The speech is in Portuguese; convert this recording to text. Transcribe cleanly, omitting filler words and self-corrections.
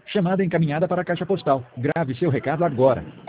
Chamada encaminhada para a caixa postal. Grave seu recado agora.